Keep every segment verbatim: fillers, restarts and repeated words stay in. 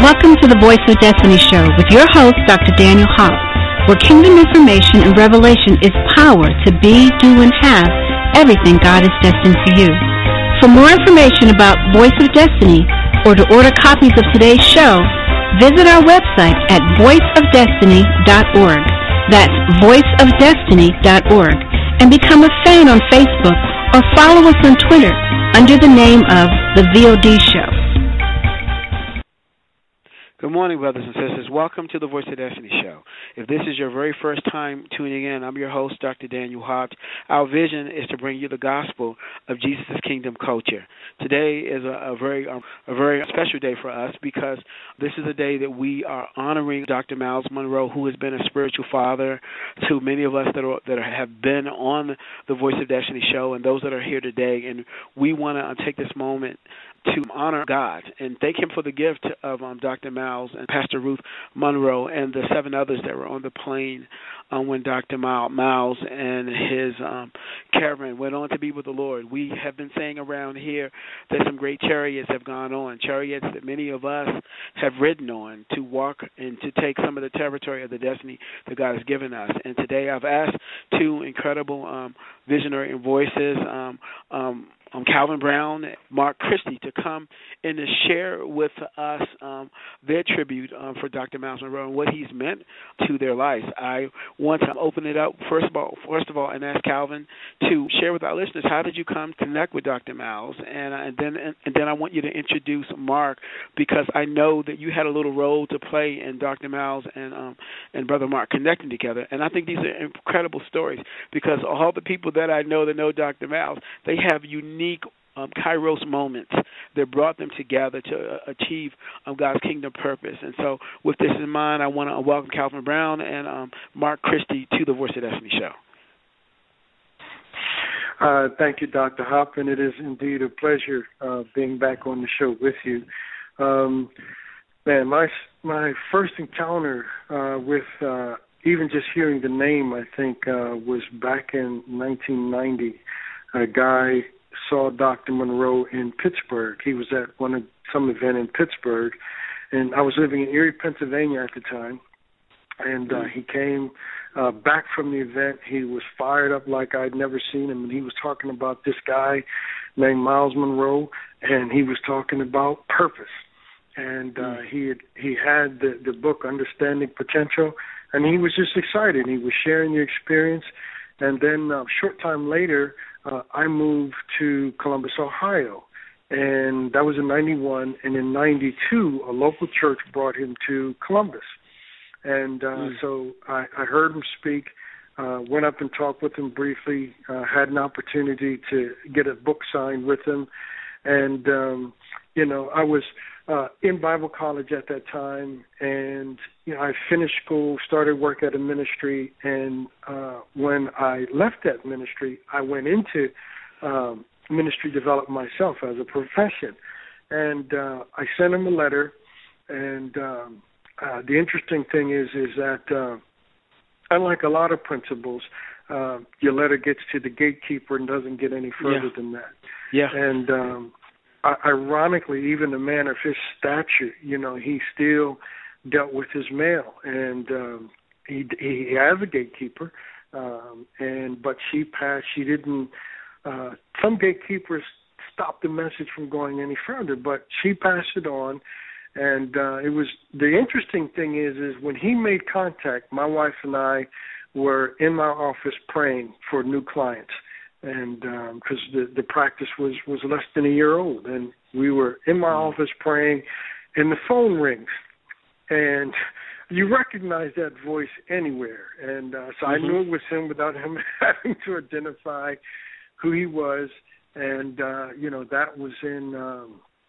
Welcome to the Voice of Destiny show with your host, Doctor Daniel Hopp, where kingdom information and revelation is power to be, do, and have everything God has destined for you. For more information about Voice of Destiny or to order copies of today's show, visit our website at voice of destiny dot org. That's voice of destiny dot org. And become a fan on Facebook or follow us on Twitter under the name of The V O D Show. Good morning, brothers and sisters. Welcome to the Voice of Destiny show. If this is your very first time tuning in, I'm your host, Doctor Daniel Hopp. Our vision is to bring you the gospel of Jesus' kingdom culture. Today is a, a very um, a very special day for us because this is a day that we are honoring Doctor Myles Munroe, who has been a spiritual father to many of us that are, that have been on the Voice of Destiny show and those that are here today. And we want to take this moment to honor God and thank Him for the gift of um, Doctor Myles and Pastor Ruth Munroe and the seven others that were on the plane um, when Doctor Myles and his um, caravan went on to be with the Lord. We have been saying around here that some great chariots have gone on, chariots that many of us have ridden on to walk and to take some of the territory of the destiny that God has given us. And today I've asked two incredible um, visionary voices, um, um, Um, Calvin Brown, Mark Christie, to come and to share with us um, their tribute um, for Doctor Myles Munroe and what he's meant to their lives. I want to open it up first of all, first of all, and ask Calvin to share with our listeners how did you come to connect with Doctor Myles, and, uh, and then and, and then I want you to introduce Mark because I know that you had a little role to play in Doctor Myles and um, and Brother Mark connecting together, and I think these are incredible stories because all the people that I know that know Doctor Myles, they have unique Um, Kairos moments that brought them together to uh, achieve um, God's kingdom purpose. And so with this in mind, I want to welcome Calvin Brown and um, Mark Christie to the Voice of Destiny show. Uh, thank you, Doctor Hopp, and it is indeed a pleasure uh, being back on the show with you. Um, man, my my first encounter uh, with uh, even just hearing the name, I think, uh, was back in nineteen ninety. A guy saw Doctor Munroe in Pittsburgh. He was at one of some event in Pittsburgh, and I was living in Erie, Pennsylvania at the time. And uh, he came uh, back from the event. He was fired up like I'd never seen him, and he was talking about this guy named Myles Munroe, and he was talking about purpose. And uh, he had, he had the, the book Understanding Potential, and he was just excited. He was sharing the experience, and then a uh, short time later, Uh, I moved to Columbus, Ohio, and that was in ninety-one. And in ninety-two, a local church brought him to Columbus. And uh, mm. so I, I heard him speak, uh, went up and talked with him briefly, uh, had an opportunity to get a book signed with him. And, um, you know, I was uh, in Bible college at that time, and, you know, I finished school, started work at a ministry, and uh, when I left that ministry, I went into um, ministry development myself as a profession. And uh, I sent him a letter, and um, uh, the interesting thing is, is that uh, unlike a lot of principles, uh, your letter gets to the gatekeeper and doesn't get any further yeah. than that. Yeah. And um, ironically, even a man of his stature, you know, he still dealt with his mail, and um, he he has a gatekeeper, um, and but she passed. She didn't. Uh, some gatekeepers stopped the message from going any further, but she passed it on. And uh, it was the interesting thing is is when he made contact, my wife and I were in my office praying for new clients. And because um, the, the practice was, was less than a year old. And we were in my office praying, and the phone rings. And you recognize that voice anywhere. And uh, so mm-hmm. I knew it was him without him having to identify who he was. And, uh, you know, that was in um,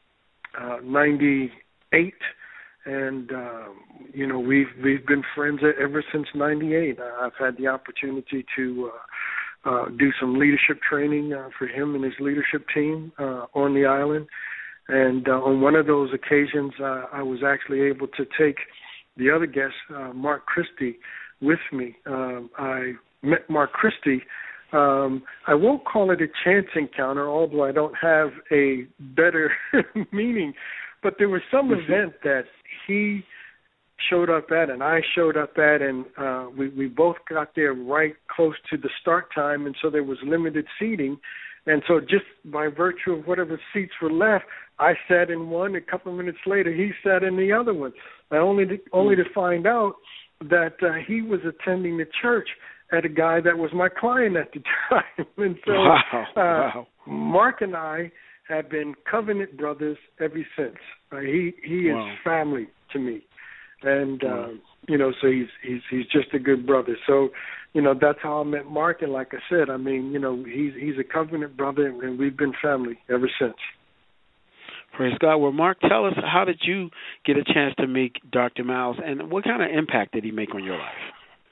uh, ninety-eight. And, uh, you know, we've, we've been friends ever since ninety-eight. I've had the opportunity to uh, Uh, do some leadership training uh, for him and his leadership team uh, on the island. And uh, on one of those occasions, uh, I was actually able to take the other guest, uh, Mark Christie, with me. Um, I met Mark Christie. Um, I won't call it a chance encounter, although I don't have a better meaning, but there was some event that he showed up at and I showed up at, and uh, we, we both got there right close to the start time, and so there was limited seating. And so just by virtue of whatever seats were left, I sat in one. A couple of minutes later, he sat in the other one. And only to, only to find out that uh, he was attending the church at a guy that was my client at the time. And so wow. Uh, wow. Mark and I have been covenant brothers ever since. Uh, he he wow. is family to me. And, uh, you know, so he's he's he's just a good brother. So, you know, that's how I met Mark. And like I said, I mean, you know, he's he's a covenant brother, and we've been family ever since. Praise God. Well, Mark, tell us, how did you get a chance to meet Doctor Myles, and what kind of impact did he make on your life?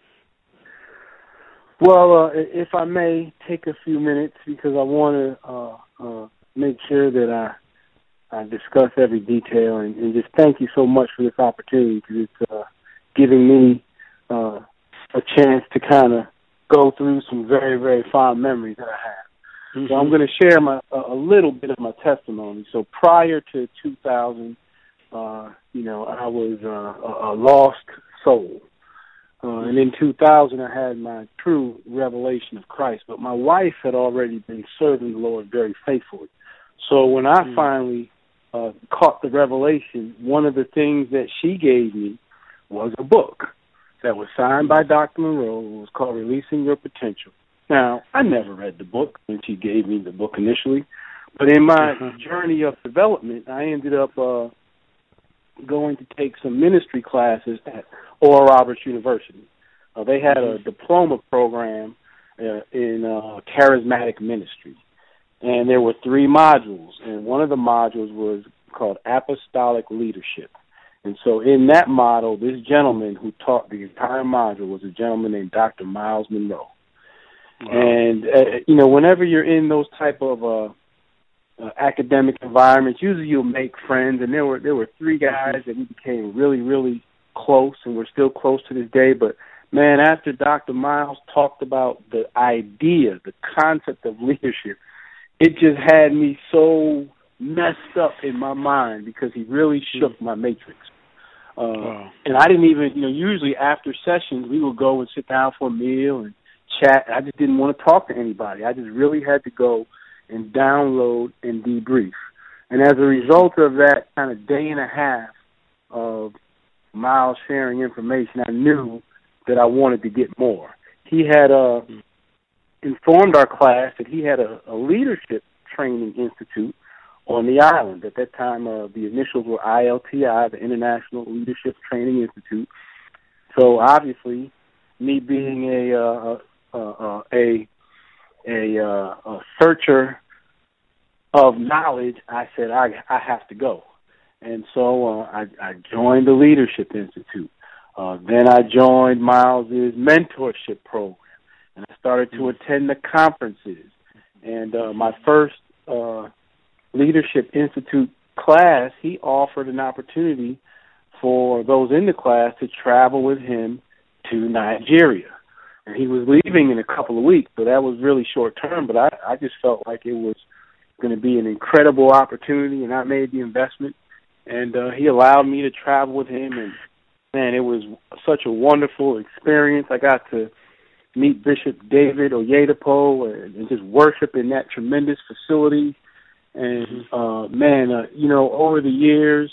Well, uh, if I may take a few minutes, because I want to uh, uh, make sure that I I discuss every detail, and, and just thank you so much for this opportunity, because it's uh, giving me uh, a chance to kind of go through some very, very fond memories that I have. Mm-hmm. So I'm going to share my a little bit of my testimony. So prior to two thousand, uh, you know, I was uh, a, a lost soul. Uh, and in two thousand, I had my true revelation of Christ. But my wife had already been serving the Lord very faithfully. So when I mm-hmm. finally uh, caught the revelation, one of the things that she gave me was a book that was signed by Doctor Monroe. It was called Releasing Your Potential. Now, I never read the book when she gave me the book initially, but in my uh-huh. journey of development, I ended up uh, going to take some ministry classes at Oral Roberts University. Uh, they had a diploma program uh, in uh, charismatic ministry, and there were three modules, and one of the modules was called Apostolic Leadership. And so in that model, this gentleman who taught the entire module was a gentleman named Doctor Myles Monroe. Wow. And, uh, you know, whenever you're in those type of uh, uh, academic environments, usually you'll make friends. And there were there were three guys that we became really, really close, and we're still close to this day. But, man, after Doctor Myles talked about the idea, the concept of leadership, it just had me so messed up in my mind, because he really shook my matrix. Uh, wow. And I didn't even, you know, usually after sessions, we would go and sit down for a meal and chat. I just didn't want to talk to anybody. I just really had to go and download and debrief. And as a result of that kind of day and a half of Myles sharing information, I knew that I wanted to get more. He had uh, informed our class that he had a, a leadership training institute on the island. At that time, uh, the initials were I L T I, the International Leadership Training Institute. So obviously, me being a uh, uh, a a, uh, a searcher of knowledge, I said I I have to go, and so uh, I, I joined the Leadership Institute. Uh, then I joined Myles's mentorship program, and I started to attend the conferences. And uh, my first uh, Leadership Institute class, he offered an opportunity for those in the class to travel with him to Nigeria. And he was leaving in a couple of weeks, so that was really short term, but I, I just felt like it was going to be an incredible opportunity, and I made the investment. And uh, he allowed me to travel with him, and, man, it was such a wonderful experience. I got to meet Bishop David Oyedepo and, and just worship in that tremendous facility. And, uh, man, uh, you know, over the years,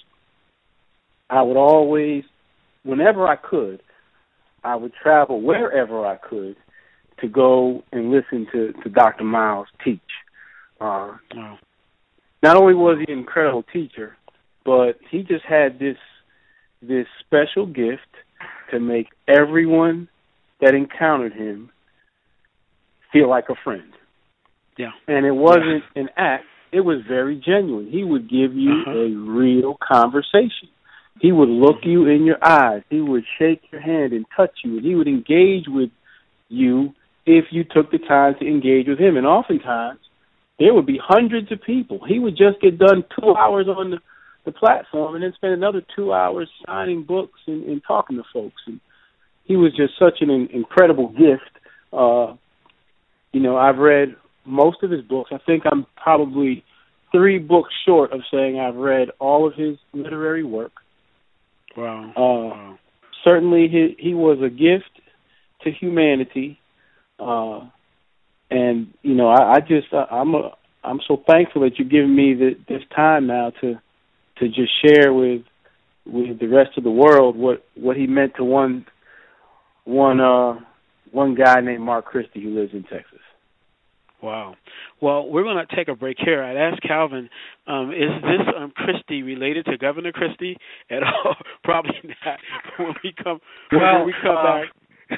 I would always, whenever I could, I would travel wherever I could to go and listen to, to Doctor Myles teach. Uh, wow. Not only was he an incredible teacher, but he just had this this special gift to make everyone that encountered him feel like a friend. Yeah. And it wasn't yeah. an act. It was very genuine. He would give you uh-huh. a real conversation. He would look you in your eyes. He would shake your hand and touch you. And he would engage with you if you took the time to engage with him. And oftentimes, there would be hundreds of people. He would just get done two hours on the, the platform and then spend another two hours signing books and, and talking to folks. And he was just such an incredible gift. Uh, you know, I've read most of his books. I think I'm probably three books short of saying I've read all of his literary work. Wow. Uh, wow. Certainly, he he was a gift to humanity, uh, and you know, I, I just I, I'm a I'm so thankful that you're giving me the, this time now to to just share with with the rest of the world what, what he meant to one one uh, one guy named Mark Christie who lives in Texas. Wow. Well, we're going to take a break here. I'd ask Calvin, um, is this um, Christie related to Governor Christie at all? Probably not. When we come, well, when we come uh, back.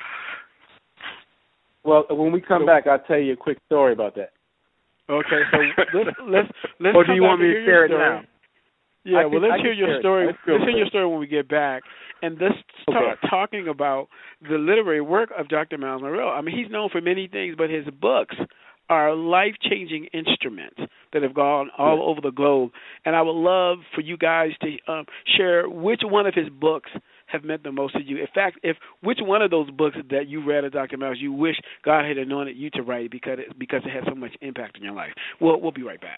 Well, when we come back, I'll tell you a quick story about that. Okay, so let's let's let's. Or do you come want back me and to hear share your it story. now? Yeah, I well, can, let's I hear can your share story. Let's, let's hear your story when we get back, and let's start okay. talking about the literary work of Doctor Myles Munroe. I mean, he's known for many things, but his books are life-changing instruments that have gone all yeah. over the globe. And I would love for you guys to um, share which one of his books have meant the most to you. In fact, if which one of those books that you read of Doctor Myles you wish God had anointed you to write because it, because it had so much impact in your life. We'll, we'll be right back.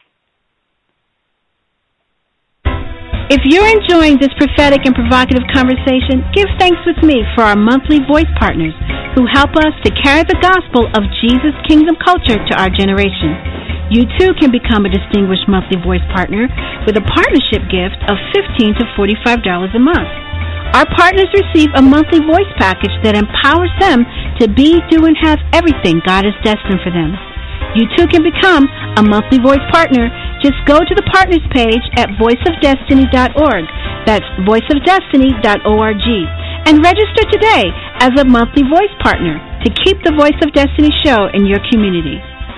If you're enjoying this prophetic and provocative conversation, give thanks with me for our monthly voice partners who help us to carry the gospel of Jesus' kingdom culture to our generation. You too can become a distinguished monthly voice partner with a partnership gift of fifteen to forty-five dollars a month. Our partners receive a monthly voice package that empowers them to be, do, and have everything God has destined for them. You too can become a monthly voice partner. Just go to the partners page at voice of destiny dot org. That's voice of destiny dot org. And register today as a monthly voice partner to keep the Voice of Destiny show in your community.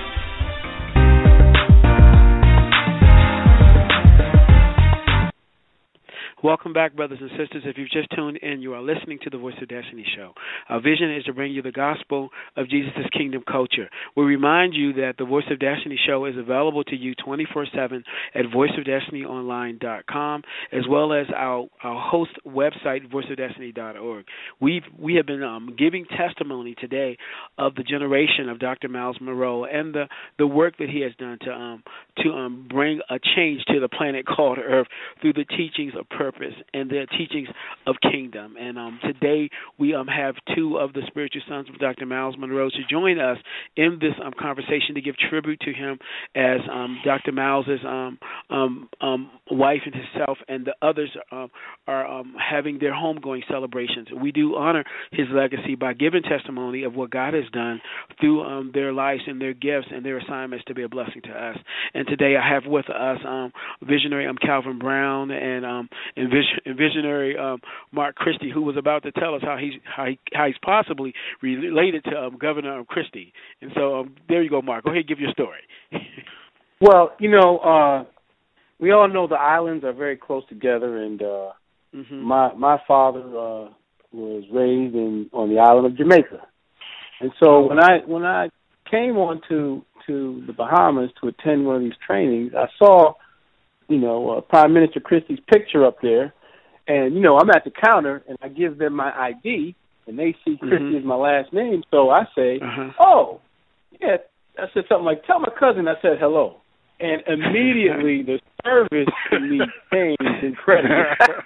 Welcome back, brothers and sisters. If you've just tuned in, you are listening to the Voice of Destiny show. Our vision is to bring you the gospel of Jesus' kingdom culture. We remind you that the Voice of Destiny show is available to you twenty-four seven at voice of destiny online dot com, as well as our, our host website, voice of destiny dot org. We've, we have been um, giving testimony today of the generation of Doctor Myles Munroe and the, the work that he has done to, um, to um, bring a change to the planet called Earth through the teachings of purpose and the teachings of kingdom. And um, today we um, have two of the spiritual sons of Doctor Myles Munroe to join us in this um, conversation to give tribute to him as um, Doctor Myles' um, um, um, wife and himself and the others um, are um, having their homegoing celebrations. We do honor his legacy by giving testimony of what God has done through um, their lives and their gifts and their assignments to be a blessing to us. And today I have with us um, visionary um, Calvin Brown and um, and, vision, and visionary um, Mark Christie, who was about to tell us how he's how, he, how he's possibly related to um, Governor um, Christie. And so um, there you go, Mark. Go ahead and give your story. Well, you know, uh, we all know the islands are very close together, and uh, mm-hmm. my my father uh, was raised in on the island of Jamaica, and so when I when I came on to to the Bahamas to attend one of these trainings, I saw, you know, uh, Prime Minister Christie's picture up there, and, you know, I'm at the counter, and I give them my I D, and they see Christie mm-hmm. as my last name, so I say, uh-huh. oh, yeah, I said something like, tell my cousin I said hello, and immediately the service to me changed incredibly.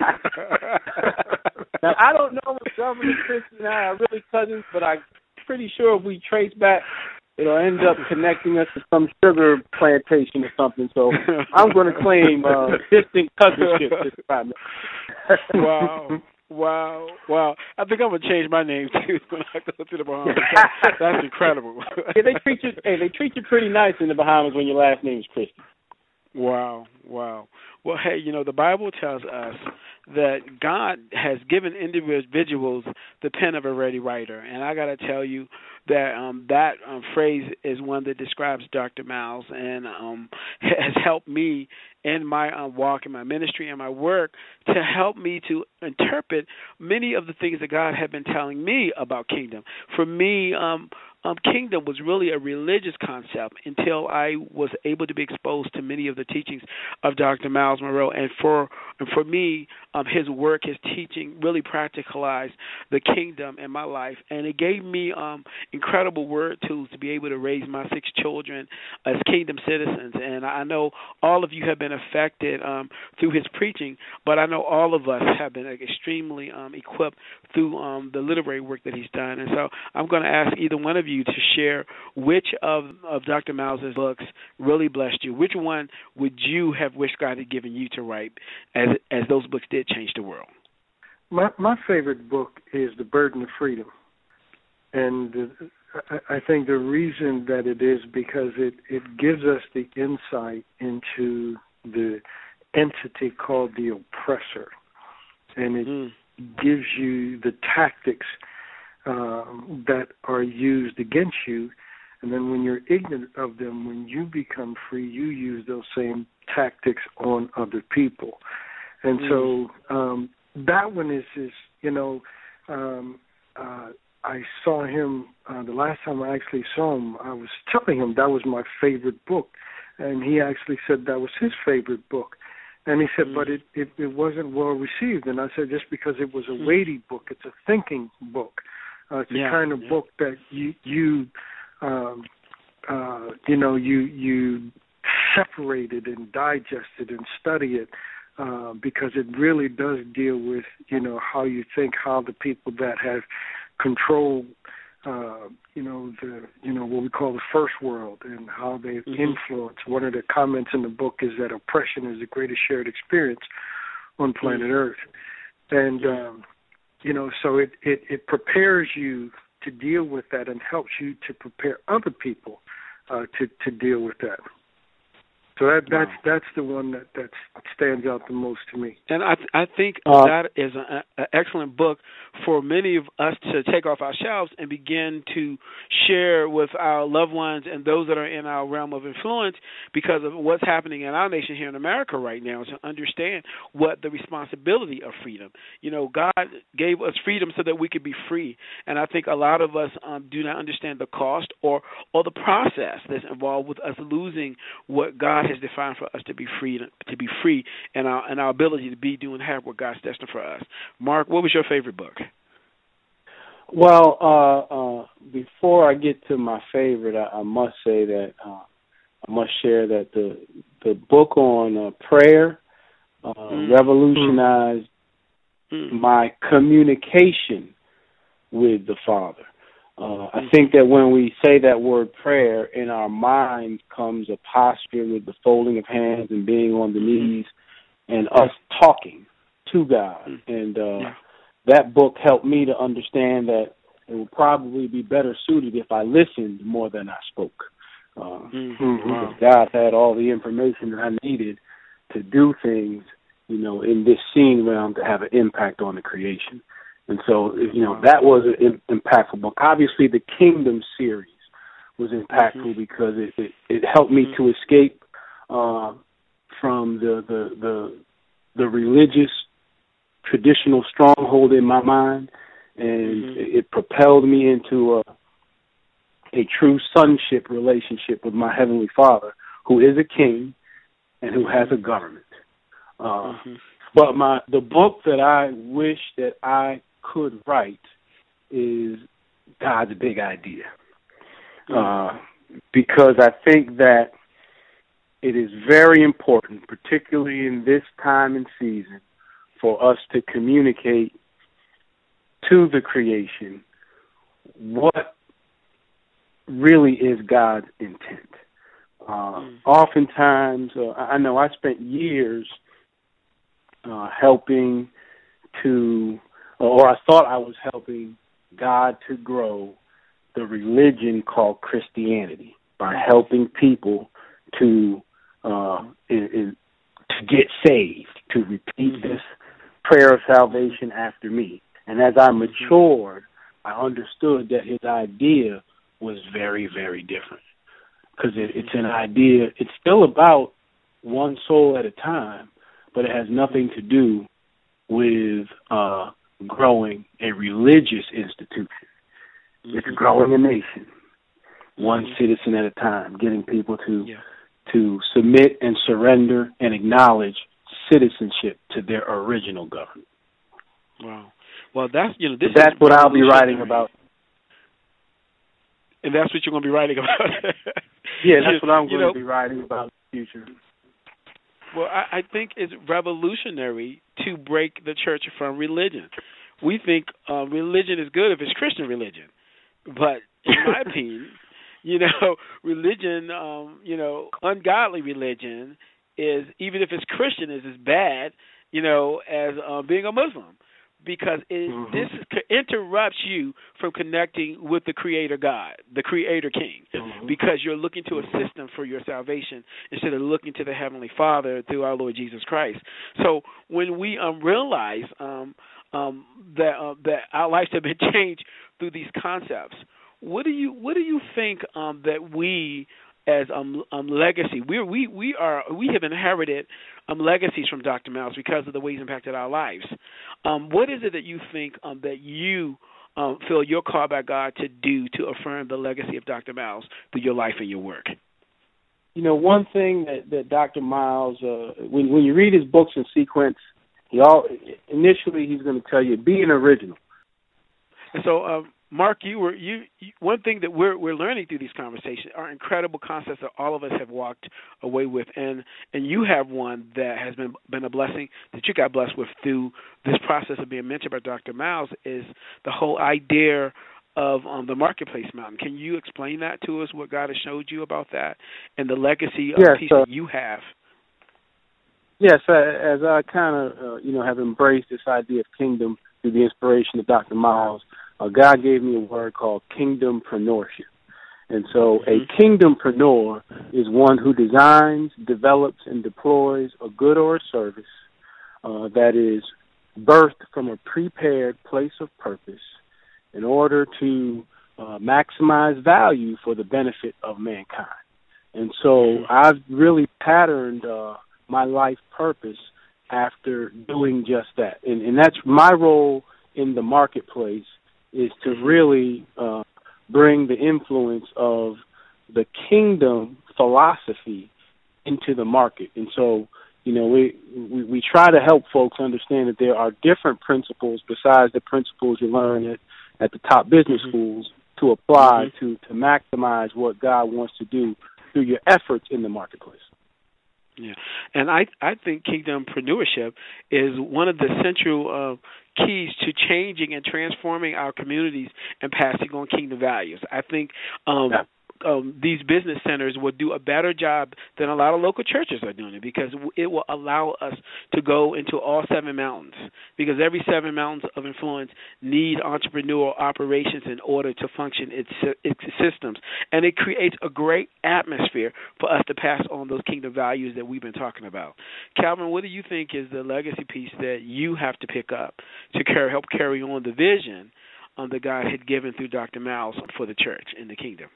Now, I don't know if Governor Christie and I are really cousins, but I'm pretty sure if we trace back, it'll end up connecting us to some sugar plantation or something. So I'm going to claim uh, distant cousinship this time. Wow. Wow. Wow. I think I'm going to change my name, too, when I go to the Bahamas. That's incredible. Yeah, they treat you, hey, they treat you pretty nice in the Bahamas when your last name is Christie. Wow. Wow. Well, hey, you know, the Bible tells us that God has given individuals the pen of a ready writer. And I got to tell you that um, that um, phrase is one that describes Doctor Myles and um, has helped me in my uh, walk, in my ministry, and my work to help me to interpret many of the things that God had been telling me about kingdom. For me, um, Um, kingdom was really a religious concept until I was able to be exposed to many of the teachings of Doctor Myles Munroe. And for And for me, um, his work, his teaching really practicalized the kingdom in my life. And it gave me um, incredible word tools to be able to raise my six children as kingdom citizens. And I know all of you have been affected um, through his preaching, but I know all of us have been extremely um, equipped through um, the literary work that he's done. And so I'm going to ask either one of you to share which of, of Doctor Mouse's books really blessed you. Which one would you have wished God had given you to write, as as those books did change the world? My my favorite book is The Burden of Freedom, and uh, I, I think the reason that it is because it, it gives us the insight into the entity called the oppressor, and it mm. gives you the tactics um, that are used against you. And then when you're ignorant of them, when you become free, you use those same tactics on other people. And mm. so um, that one is, is you know, um, uh, I saw him, uh, the last time I actually saw him, I was telling him that was my favorite book. And he actually said that was his favorite book. And he said, mm. but it, it, it wasn't well received. And I said, just because it was a mm. weighty book, it's a thinking book. Uh, it's yeah, the kind of yeah. book that you, you um, uh, you know, you you separate it and digest it and study it uh, because it really does deal with, you know, how you think, how the people that have controlled, uh, you know, the you know what we call the first world and how they've mm-hmm. influenced. One of the comments in the book is that oppression is the greatest shared experience on planet mm-hmm. Earth, and um, you know, so it, it it prepares you to deal with that and helps you to prepare other people uh, to to deal with that. So that that's wow. that's the one that, that stands out the most to me. And I I think uh, that is an excellent book for many of us to take off our shelves and begin to share with our loved ones and those that are in our realm of influence, because of what's happening in our nation here in America right now, to understand what the responsibility of freedom. You know, God gave us freedom so that we could be free, and I think a lot of us um, do not understand the cost or or the process that's involved with us losing what God has defined for us to be free, to be free, and our and our ability to be, do, and have what God's destined for us. Mark, what was your favorite book? Well, uh, uh, before I get to my favorite, I, I must say that uh, I must share that the the book on uh, prayer uh, mm. revolutionized mm. my communication with the Father. Uh, I think that when we say that word prayer, in our mind comes a posture with the folding of hands and being on the knees and us talking to God. And uh, yeah. that book helped me to understand that it would probably be better suited if I listened more than I spoke. Uh, mm-hmm. Wow. God had all the information that I needed to do things, you know, in this seen realm to have an impact on the creation. And so, you know, that was an impactful book. Obviously, the Kingdom series was impactful mm-hmm. because it, it, it helped me mm-hmm. to escape uh, from the, the the the religious traditional stronghold in my mind, and mm-hmm. it, it propelled me into a a true sonship relationship with my Heavenly Father, who is a king and who has a government. Uh, mm-hmm. But my the book that I wish that I could write is God's Big Idea, uh, because I think that it is very important, particularly in this time and season, for us to communicate to the creation what really is God's intent. Uh, mm. Oftentimes, uh, I know I spent years uh, helping to or I thought I was helping God to grow the religion called Christianity by helping people to uh, in, in, to get saved, to repeat mm-hmm. this prayer of salvation after me. And as I matured, I understood that his idea was very, very different, because it, it's an idea, it's still about one soul at a time, but it has nothing to do with uh, growing a religious institution. Mm-hmm. It's growing a nation, one mm-hmm. citizen at a time, getting people to yeah. to submit and surrender and acknowledge citizenship to their original government. Wow. Well, that's you know this. That's is what I'll be writing about. And that's what you're going to be writing about. Yeah, that's what I'm going you know, to be writing about in the future. Well, I, I think it's revolutionary to break the church from religion. We think uh, religion is good if it's Christian religion, but in my opinion, you know, religion, um, you know, ungodly religion is, even if it's Christian, is as bad, you know, as uh, being a Muslim. Because it, mm-hmm. this interrupts you from connecting with the Creator God, the Creator King, mm-hmm. because you're looking to a system for your salvation instead of looking to the Heavenly Father through our Lord Jesus Christ. So when we um, realize um, um, that uh, that our lives have been changed through these concepts, what do you what do you think um, that we as um, um, legacy we we we are we have inherited um, legacies from Doctor Myles because of the way he's impacted our lives. Um, what is it that you think um, that you um, feel you're called by God to do to affirm the legacy of Doctor Myles through your life and your work? You know, one thing that, that Doctor Myles, uh, when when you read his books in sequence, he all initially he's going to tell you be an original. And so, um, Mark, you were you, you. One thing that we're we're learning through these conversations are incredible concepts that all of us have walked away with, and and you have one that has been been a blessing that you got blessed with through this process of being mentored by Doctor Myles is the whole idea of um, the marketplace mountain. Can you explain that to us? What God has showed you about that and the legacy of yes, piece uh, that you have. Yes, uh, as I kind of uh, you know have embraced this idea of kingdom through the inspiration of Doctor Myles. Uh, God gave me a word called kingdompreneurship. And so a kingdompreneur is one who designs, develops, and deploys a good or a service uh, that is birthed from a prepared place of purpose in order to uh, maximize value for the benefit of mankind. And so I've really patterned uh, my life purpose after doing just that. And, and that's my role in the marketplace, is to really uh, bring the influence of the kingdom philosophy into the market. And so, you know, we, we, we try to help folks understand that there are different principles besides the principles you learn at, at the top business mm-hmm. schools to apply mm-hmm. to, to maximize what God wants to do through your efforts in the marketplace. Yeah, and I I think kingdompreneurship is one of the central uh, keys to changing and transforming our communities and passing on kingdom values. I think um, yeah. um, these business centers will do a better job than a lot of local churches are doing it, because it will allow us to go into all seven mountains, because every seven mountains of influence need entrepreneurial operations in order to function its, its systems. And it creates a great atmosphere for us to pass on those kingdom values that we've been talking about. Calvin, what do you think is the legacy piece that you have to pick up to carry, help carry on the vision um, that God had given through Doctor Myles for the church and the kingdom?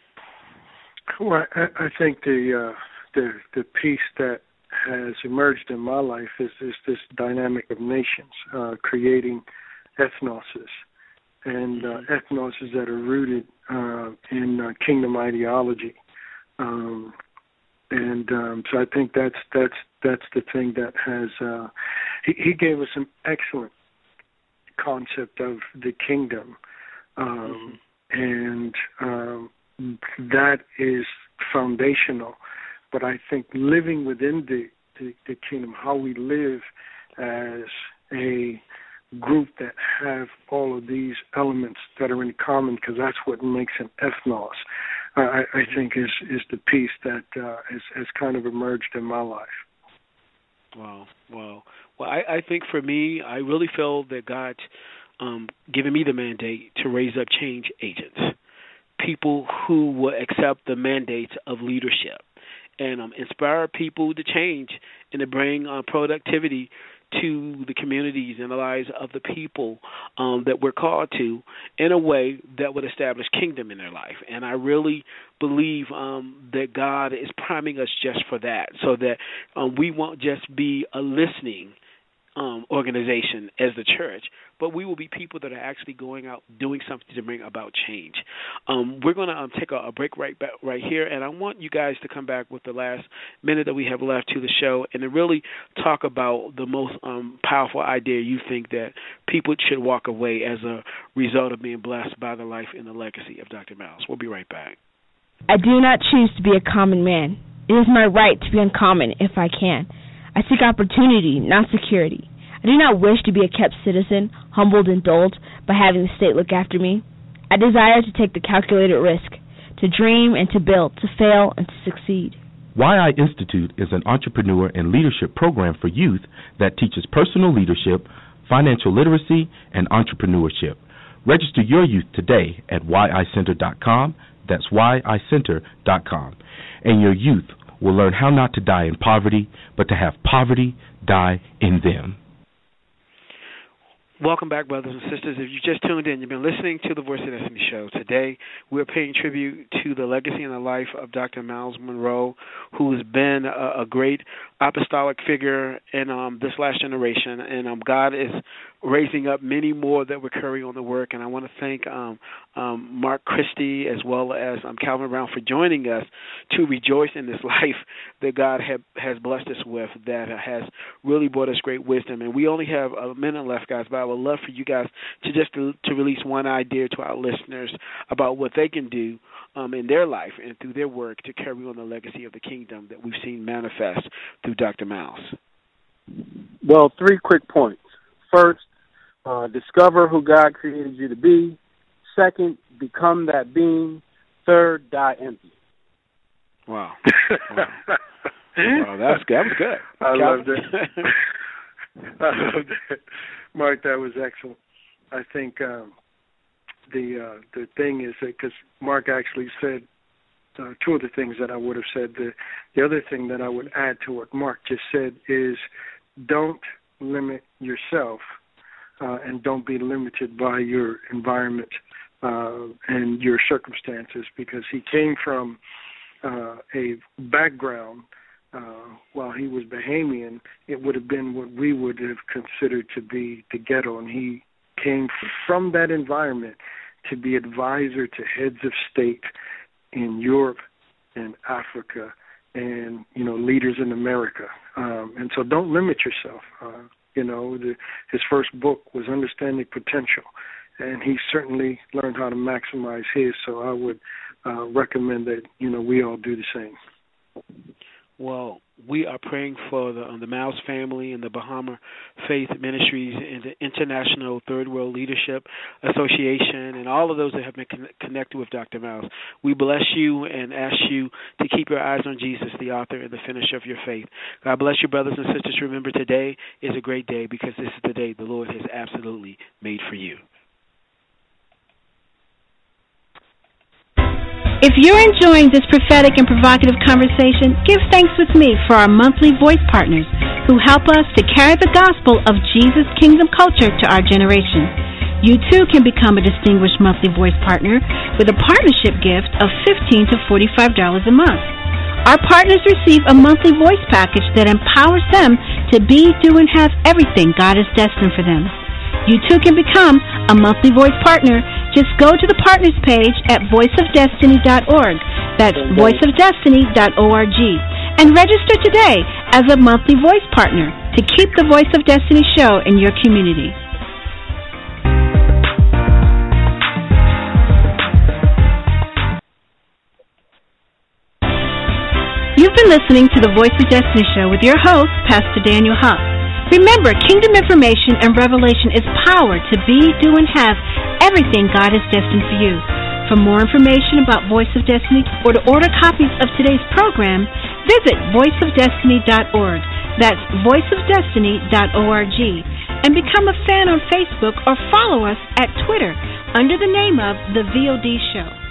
Well, I, I think the uh, the the piece that has emerged in my life is, is this dynamic of nations, uh, creating ethnoses, and uh, ethnoses that are rooted uh, in uh, kingdom ideology. Um, and um, so I think that's that's that's the thing that has. Uh, he, he gave us an excellent concept of the kingdom, um, mm-hmm. and um, that is foundational. But I think living within the, the, the kingdom, how we live as a group that have all of these elements that are in common, because that's what makes an ethnos, uh, I, I think is, is the piece that uh, has, has kind of emerged in my life. Wow, wow. Well, I, I think for me, I really feel that God's um, given me the mandate to raise up change agents, people who will accept the mandates of leadership and um, inspire people to change and to bring uh, productivity to the communities and the lives of the people um, that we're called to in a way that would establish kingdom in their life. And I really believe um, that God is priming us just for that, so that um, we won't just be a listening um, organization as the church, but we will be people that are actually going out doing something to bring about change. Um, we're going to um, take a, a break right back, right here, and I want you guys to come back with the last minute that we have left to the show and to really talk about the most um, powerful idea you think that people should walk away as a result of being blessed by the life and the legacy of Doctor Myles. We'll be right back. I do not choose to be a common man. It is my right to be uncommon if I can. I seek opportunity, not security. I do not wish to be a kept citizen, humbled and dulled by having the state look after me. I desire to take the calculated risk, to dream and to build, to fail and to succeed. Y I Institute is an entrepreneur and leadership program for youth that teaches personal leadership, financial literacy, and entrepreneurship. Register your youth today at y i center dot com. That's y i center dot com. And your youth will learn how not to die in poverty, but to have poverty die in them. Welcome back, brothers and sisters. If you just tuned in, you've been listening to the Voice of Destiny show. Today, we're paying tribute to the legacy and the life of Doctor Myles Munroe, who has been a, a great apostolic figure in um, this last generation, and um, God is raising up many more that will carry on the work. And I want to thank um, um, Mark Christie as well as um, Calvin Brown for joining us to rejoice in this life that God have, has blessed us with, that has really brought us great wisdom. And we only have a minute left, guys, but I would love for you guys to just to, to release one idea to our listeners about what they can do um, in their life and through their work to carry on the legacy of the kingdom that we've seen manifest through Doctor Myles. Well, three quick points. First, uh, discover who God created you to be. Second, become that being. Third, die empty. Wow. Wow. Wow, that's that was good. I loved it. I loved it. Mark, that was excellent. I think um, the uh, the thing is that because Mark actually said uh, two of the things that I would have said. The, the other thing that I would add to what Mark just said is don't limit yourself uh, and don't be limited by your environment uh, and your circumstances, because he came from uh, a background. Uh, while he was Bahamian, it would have been what we would have considered to be the ghetto, and he came from that environment to be advisor to heads of state in Europe and Africa and, you know, leaders in America. Um, and so don't limit yourself. Uh, you know, the, his first book was Understanding Potential, and he certainly learned how to maximize his, so I would uh, recommend that, you know, we all do the same. Well, we are praying for the, um, the Myles family and the Bahama Faith Ministries and the International Third World Leadership Association and all of those that have been con- connected with Doctor Myles. We bless you and ask you to keep your eyes on Jesus, the author and the finisher of your faith. God bless you, brothers and sisters. Remember, today is a great day because this is the day the Lord has absolutely made for you. If you're enjoying this prophetic and provocative conversation, give thanks with me for our monthly voice partners who help us to carry the gospel of Jesus' kingdom culture to our generation. You too can become a distinguished monthly voice partner with a partnership gift of fifteen to forty-five dollars a month. Our partners receive a monthly voice package that empowers them to be, do, and have everything God has destined for them. You too can become a monthly voice partner. Just go to the partners page at voice of destiny dot org. That's voice of destiny dot org. And register today as a monthly voice partner to keep the Voice of Destiny show in your community. You've been listening to the Voice of Destiny show with your host, Pastor Daniel Huff. Remember, kingdom information and revelation is power to be, do, and have everything God has destined for you. For more information about Voice of Destiny or to order copies of today's program, visit voice of destiny dot org. That's voice of destiny dot org. And become a fan on Facebook or follow us at Twitter under the name of The V O D Show.